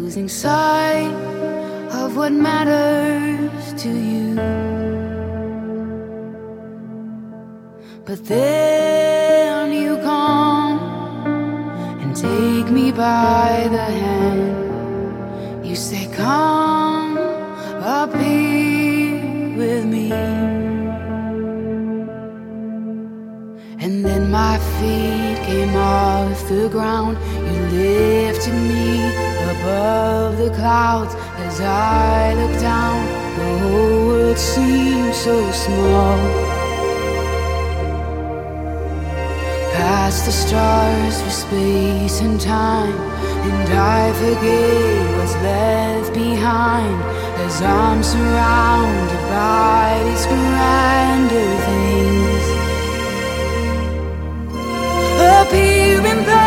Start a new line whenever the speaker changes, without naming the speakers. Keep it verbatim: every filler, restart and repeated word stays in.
losing sight of what matters to you. But then you come and take me by the hand. You say, come up here with me. And then my feet came off the ground. You lifted me above the clouds. As I looked down, the whole world seemed so small. Past the stars for space and time, and I forget what's left behind, as I'm surrounded by these grander things. Up here in